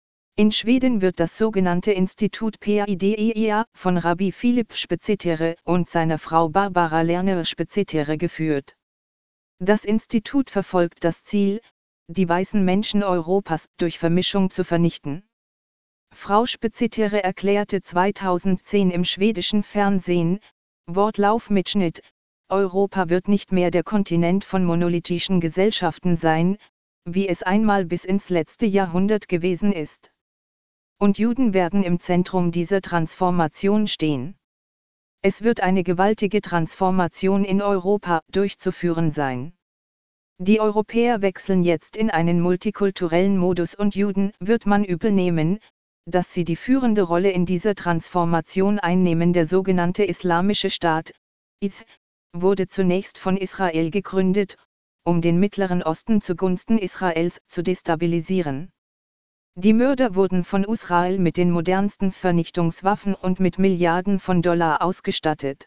In Schweden wird das sogenannte Institut PIDEA von Rabbi Philipp Spitzetere und seiner Frau Barbara Lerner Spitzetere geführt. Das Institut verfolgt das Ziel, die weißen Menschen Europas durch Vermischung zu vernichten. Frau Spitzetere erklärte zweitausendzehn im schwedischen Fernsehen, Wortlaufmitschnitt: Europa wird nicht mehr der Kontinent von monolithischen Gesellschaften sein, wie es einmal bis ins letzte Jahrhundert gewesen ist. Und Juden werden im Zentrum dieser Transformation stehen. Es wird eine gewaltige Transformation in Europa durchzuführen sein. Die Europäer wechseln jetzt in einen multikulturellen Modus und Juden wird man übel nehmen, dass sie die führende Rolle in dieser Transformation einnehmen. Der sogenannte Islamische Staat, I S, wurde zunächst von Israel gegründet, um den Mittleren Osten zugunsten Israels zu destabilisieren. Die Mörder wurden von Israel mit den modernsten Vernichtungswaffen und mit Milliarden von Dollar ausgestattet.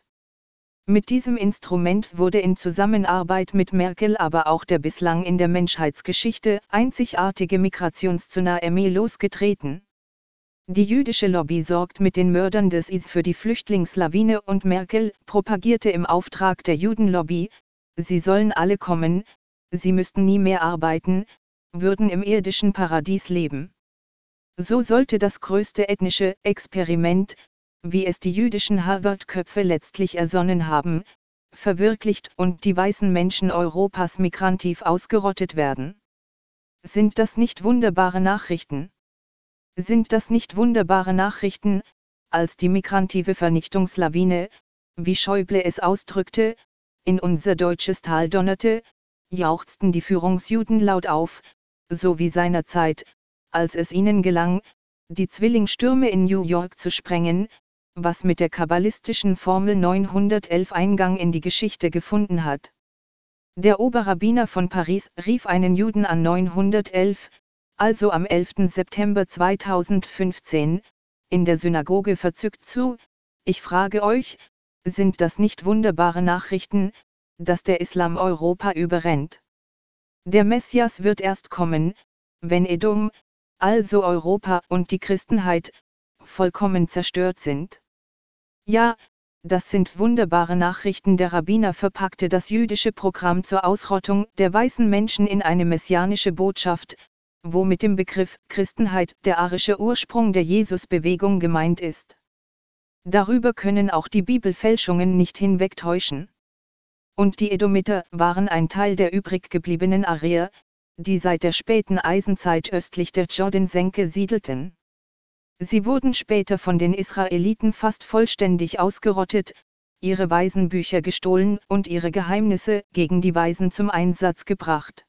Mit diesem Instrument wurde in Zusammenarbeit mit Merkel aber auch der bislang in der Menschheitsgeschichte einzigartige Migrationstsunami losgetreten. Die jüdische Lobby sorgt mit den Mördern des I S für die Flüchtlingslawine und Merkel propagierte im Auftrag der Judenlobby, sie sollen alle kommen, sie müssten nie mehr arbeiten, würden im irdischen Paradies leben. So sollte das größte ethnische Experiment, wie es die jüdischen Harvard-Köpfe letztlich ersonnen haben, verwirklicht und die weißen Menschen Europas migrantiv ausgerottet werden. Sind das nicht wunderbare Nachrichten? Sind das nicht wunderbare Nachrichten, als die migrantive Vernichtungslawine, wie Schäuble es ausdrückte, in unser deutsches Tal donnerte, jauchzten die Führungsjuden laut auf, so wie seinerzeit, als es ihnen gelang, die Zwillingsstürme in New York zu sprengen, was mit der kabbalistischen Formel neunhundertelf Eingang in die Geschichte gefunden hat. Der Oberrabbiner von Paris rief einen Juden an neunhundertelf, also am elften September zweitausendfünfzehn, in der Synagoge verzückt zu: Ich frage euch, sind das nicht wunderbare Nachrichten, dass der Islam Europa überrennt? Der Messias wird erst kommen, wenn Edom, also Europa und die Christenheit, vollkommen zerstört sind. Ja, das sind wunderbare Nachrichten. Der Rabbiner verpackte das jüdische Programm zur Ausrottung der weißen Menschen in eine messianische Botschaft, wo mit dem Begriff Christenheit der arische Ursprung der Jesusbewegung gemeint ist. Darüber können auch die Bibelfälschungen nicht hinwegtäuschen. Und die Edomiter waren ein Teil der übrig gebliebenen Arier, die seit der späten Eisenzeit östlich der Jordansenke siedelten. Sie wurden später von den Israeliten fast vollständig ausgerottet, ihre Waisenbücher gestohlen und ihre Geheimnisse gegen die Weisen zum Einsatz gebracht.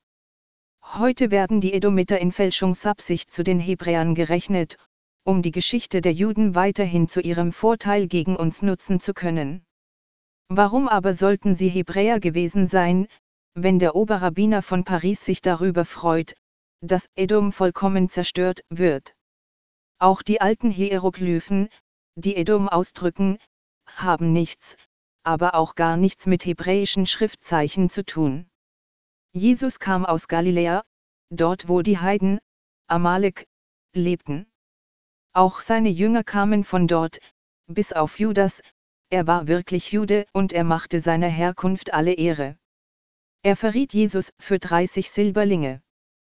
Heute werden die Edomiter in Fälschungsabsicht zu den Hebräern gerechnet, um die Geschichte der Juden weiterhin zu ihrem Vorteil gegen uns nutzen zu können. Warum aber sollten sie Hebräer gewesen sein, wenn der Oberrabbiner von Paris sich darüber freut, dass Edom vollkommen zerstört wird? Auch die alten Hieroglyphen, die Edom ausdrücken, haben nichts, aber auch gar nichts mit hebräischen Schriftzeichen zu tun. Jesus kam aus Galiläa, dort wo die Heiden, Amalek, lebten. Auch seine Jünger kamen von dort, bis auf Judas, er war wirklich Jude und er machte seiner Herkunft alle Ehre. Er verriet Jesus für dreißig Silberlinge.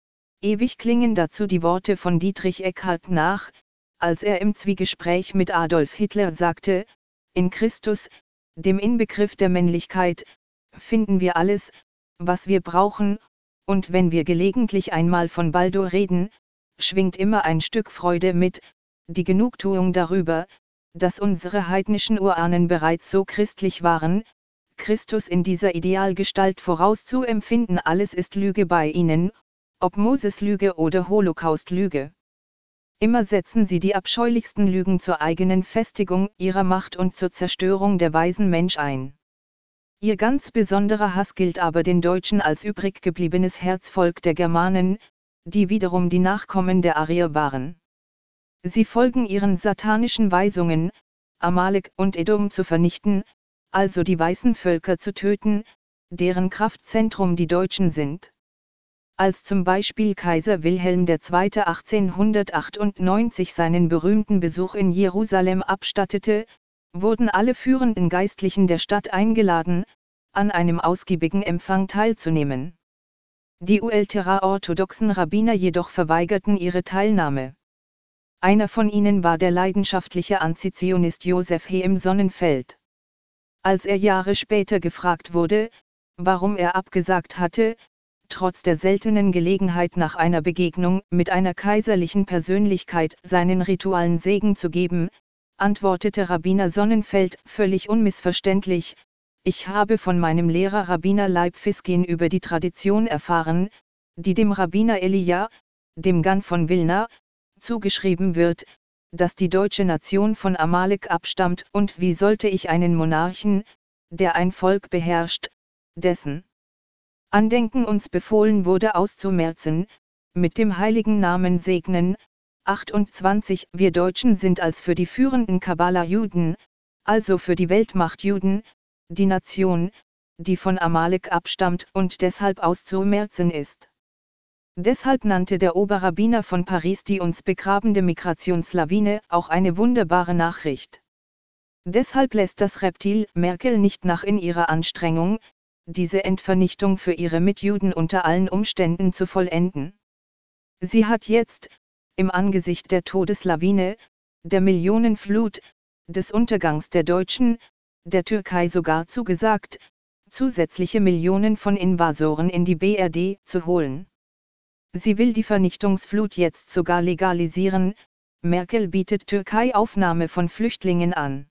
Ewig klingen dazu die Worte von Dietrich Eckart nach, als er im Zwiegespräch mit Adolf Hitler sagte: In Christus, dem Inbegriff der Männlichkeit, finden wir alles, was wir brauchen, und wenn wir gelegentlich einmal von Baldo reden, schwingt immer ein Stück Freude mit, die Genugtuung darüber, dass unsere heidnischen Urahnen bereits so christlich waren, Christus in dieser Idealgestalt vorauszuempfinden. Alles ist Lüge bei ihnen, ob Moses-Lüge oder Holocaust-Lüge. Immer setzen sie die abscheulichsten Lügen zur eigenen Festigung ihrer Macht und zur Zerstörung der weisen Mensch ein. Ihr ganz besonderer Hass gilt aber den Deutschen als übrig gebliebenes Herzvolk der Germanen, die wiederum die Nachkommen der Arier waren. Sie folgen ihren satanischen Weisungen, Amalek und Edom zu vernichten, also die weißen Völker zu töten, deren Kraftzentrum die Deutschen sind. Als zum Beispiel Kaiser Wilhelm der Zweite achtzehnhundertachtundneunzig seinen berühmten Besuch in Jerusalem abstattete, wurden alle führenden Geistlichen der Stadt eingeladen, an einem ausgiebigen Empfang teilzunehmen. Die ultraorthodoxen Rabbiner jedoch verweigerten ihre Teilnahme. Einer von ihnen war der leidenschaftliche Antizionist Josef H. im Sonnenfeld. Als er Jahre später gefragt wurde, warum er abgesagt hatte, trotz der seltenen Gelegenheit nach einer Begegnung mit einer kaiserlichen Persönlichkeit seinen ritualen Segen zu geben, antwortete Rabbiner Sonnenfeld völlig unmissverständlich: Ich habe von meinem Lehrer Rabbiner Leib Fiskin über die Tradition erfahren, die dem Rabbiner Elia, dem Gan von Wilna, zugeschrieben wird, dass die deutsche Nation von Amalek abstammt, und wie sollte ich einen Monarchen, der ein Volk beherrscht, dessen Andenken uns befohlen wurde auszumerzen, mit dem heiligen Namen segnen. achtundzwanzig Wir Deutschen sind als für die führenden Kabbala-Juden, also für die Weltmacht Juden, die Nation, die von Amalek abstammt und deshalb auszumerzen ist. Deshalb nannte der Oberrabbiner von Paris die uns begrabende Migrationslawine auch eine wunderbare Nachricht. Deshalb lässt das Reptil Merkel nicht nach in ihrer Anstrengung, diese Endvernichtung für ihre Mitjuden unter allen Umständen zu vollenden. Sie hat jetzt, im Angesicht der Todeslawine, der Millionenflut, des Untergangs der Deutschen, der Türkei sogar zugesagt, zusätzliche Millionen von Invasoren in die B R D zu holen. Sie will die Vernichtungsflut jetzt sogar legalisieren. Merkel bietet Türkei Aufnahme von Flüchtlingen an.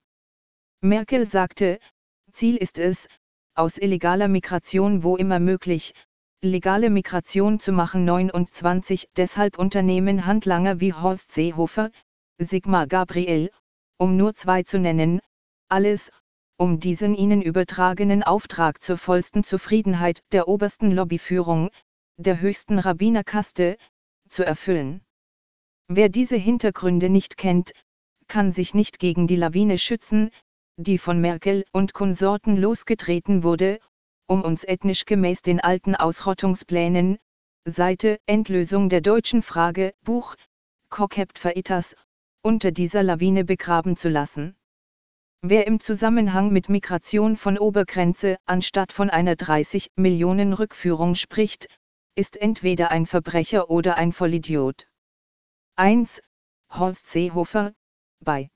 Merkel sagte, Ziel ist es, aus illegaler Migration wo immer möglich, legale Migration zu machen. neunundzwanzig Deshalb unternehmen Handlanger wie Horst Seehofer, Sigmar Gabriel, um nur zwei zu nennen, alles, um diesen ihnen übertragenen Auftrag zur vollsten Zufriedenheit der obersten Lobbyführung, der höchsten Rabbinerkaste, zu erfüllen. Wer diese Hintergründe nicht kennt, kann sich nicht gegen die Lawine schützen, die von Merkel und Konsorten losgetreten wurde, um uns ethnisch gemäß den alten Ausrottungsplänen, Seite Endlösung der deutschen Frage, Buch, Kokhebt Veritas, unter dieser Lawine begraben zu lassen. Wer im Zusammenhang mit Migration von Obergrenze anstatt von einer dreißig Millionen Rückführung spricht, ist entweder ein Verbrecher oder ein Vollidiot. eins Horst Seehofer, bei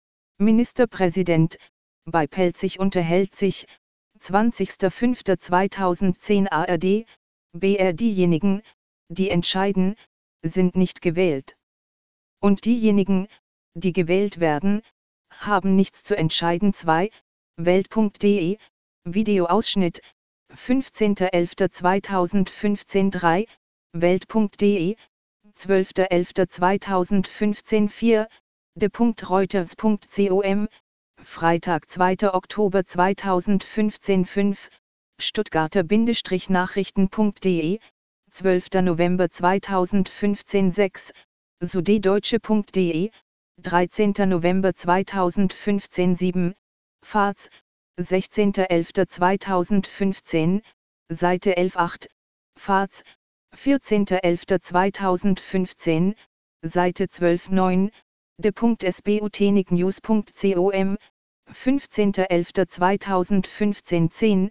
Ministerpräsident, bei Pelzig unterhält sich, zwanzigster fünfter zweitausendzehn A R D, B R Diejenigen, die entscheiden, sind nicht gewählt. Und diejenigen, die gewählt werden, haben nichts zu entscheiden. zwei Welt punkt de, Videoausschnitt, fünfzehnter elfter zweitausendfünfzehn. drei Welt punkt de, zwölfter elfter zweitausendfünfzehn. vier de.reuters punkt com, Freitag zweiter Oktober zweitausendfünfzehn. fünf Stuttgarter-Nachrichten punkt de, zwölfter November zweitausendfünfzehn. sechs Süddeutsche punkt de, dreizehnter November zweitausendfünfzehn. sieben Faz, sechzehnter elfter zweitausendfünfzehn, Seite elf. acht Faz, vierzehnter elfter zweitausendfünfzehn, Seite zwölf. neun de.sbutniknews punkt com, fünfzehnter elfter zweitausendfünfzehn. zehn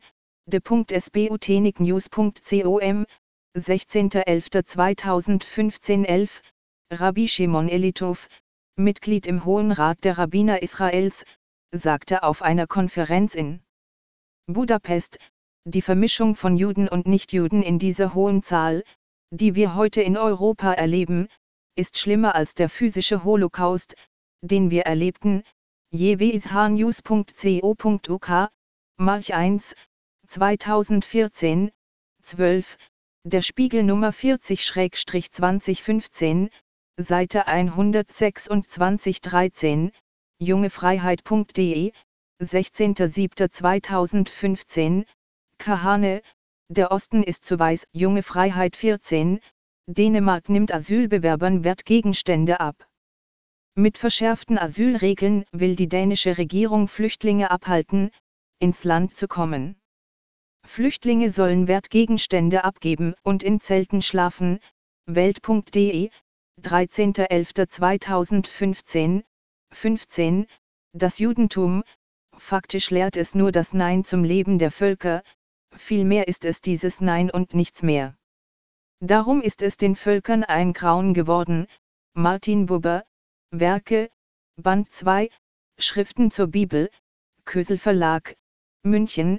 de.sbutniknews punkt com, sechzehnter elfter zweitausendfünfzehn. elf Rabbi Shimon Elitov, Mitglied im Hohen Rat der Rabbiner Israels, sagte auf einer Konferenz in Budapest, die Vermischung von Juden und Nichtjuden in dieser hohen Zahl, die wir heute in Europa erleben, ist schlimmer als der physische Holocaust, den wir erlebten. jewishnews punkt co.uk, March eins, zweitausendvierzehn, zwölf, der Spiegel Nummer vierzig zwanzig fünfzehn, Seite hundertsechsundzwanzig. dreizehn, jungefreiheit punkt de, sechzehnter siebter zweitausendfünfzehn, Kahane, der Osten ist zu weiß. Junge Freiheit vierzehn, Dänemark nimmt Asylbewerbern Wertgegenstände ab. Mit verschärften Asylregeln will die dänische Regierung Flüchtlinge abhalten, ins Land zu kommen. Flüchtlinge sollen Wertgegenstände abgeben und in Zelten schlafen. Welt punkt de, dreizehnter elfter zweitausendfünfzehn. fünfzehn Das Judentum, faktisch lehrt es nur das Nein zum Leben der Völker, vielmehr ist es dieses Nein und nichts mehr. Darum ist es den Völkern ein Grauen geworden. Martin Buber, Werke, Band zwei, Schriften zur Bibel, Kösel Verlag, München,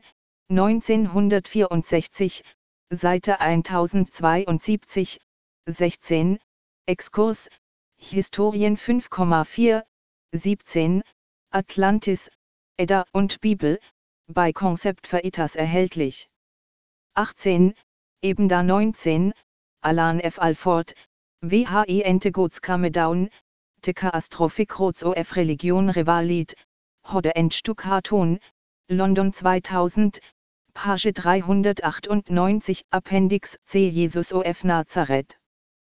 neunzehnhundertvierundsechzig, Seite tausendzweiundsiebzig, sechzehn, Exkurs, Historien fünf Komma vier, siebzehn, Atlantis, Edda und Bibel, bei Concept Veritas erhältlich. achtzehn, Ebenda neunzehn, Alan F. Alford, W H E Entegots Kamedown, Teka Astrophic of Religion Revalit, Hode Endstukaton, London zweitausend, Page dreihundertachtundneunzig, Appendix C Jesus of Nazareth.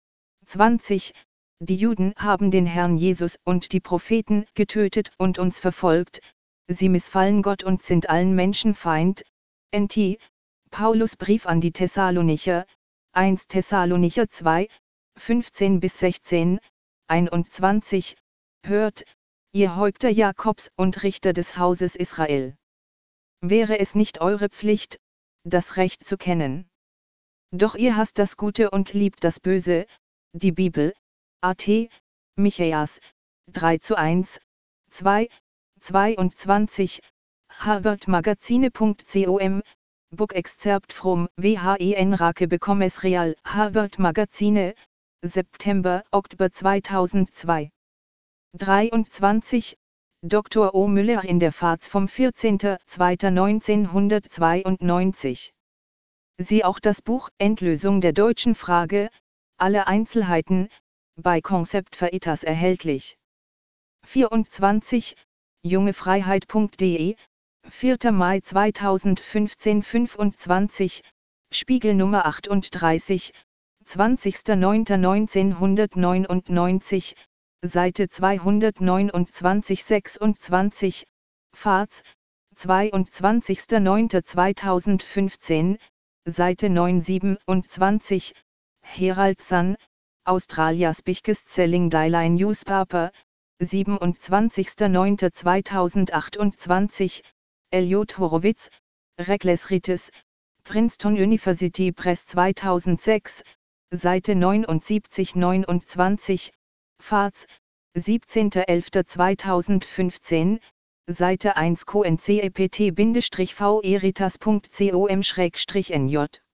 zwanzig, Die Juden haben den Herrn Jesus und die Propheten getötet und uns verfolgt, sie missfallen Gott und sind allen Menschen Feind. N T, Paulus Brief an die Thessalonicher, eins Thessalonicher zwei, fünfzehn bis sechzehn, einundzwanzig, hört, ihr Häupter Jakobs und Richter des Hauses Israel. Wäre es nicht eure Pflicht, das Recht zu kennen? Doch ihr hasst das Gute und liebt das Böse. Die Bibel, A T, Micheas, drei zu eins, zwei, zweiundzwanzig, harvardmagazine punkt com, Book Excerpt from W H E N Rake Bekommes Real, Harvard Magazine, September, Oktober zweitausendzwei. dreiundzwanzig, Doktor O. Müller in der Faz vom vierzehnten zweiten neunzehnhundertzweiundneunzig. Sie auch das Buch Endlösung der deutschen Frage, alle Einzelheiten, bei Concept Veritas erhältlich. vierundzwanzig, jungefreiheit punkt de, vierter Mai zweitausendfünfzehn. fünfundzwanzig, Spiegel Nummer achtunddreißig, zwanzigster neunter neunzehnhundertneunundneunzig, Seite zweihundertneunundzwanzig. sechsundzwanzig, Faz, zweiundzwanzigster neunter zweitausendfünfzehn, Seite neun siebenundzwanzig, Herald Sun, Australia's biggest selling daily newspaper, siebenundzwanzigster neunter zweitausendachtundzwanzig, Elliot Horowitz, Reckless Rites, Princeton University Press zweitausendsechs, Seite neunundsiebzig neunundzwanzig, Faz, siebzehnter elfter zweitausendfünfzehn, Seite eins Q N C E P T V eritas punkt com N J